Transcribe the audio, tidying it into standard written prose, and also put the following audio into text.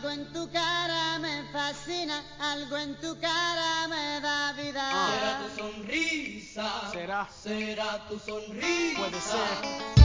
Algo en tu cara me fascina, algo en tu cara me da vida. Será tu sonrisa, Será tu sonrisa. Puede ser.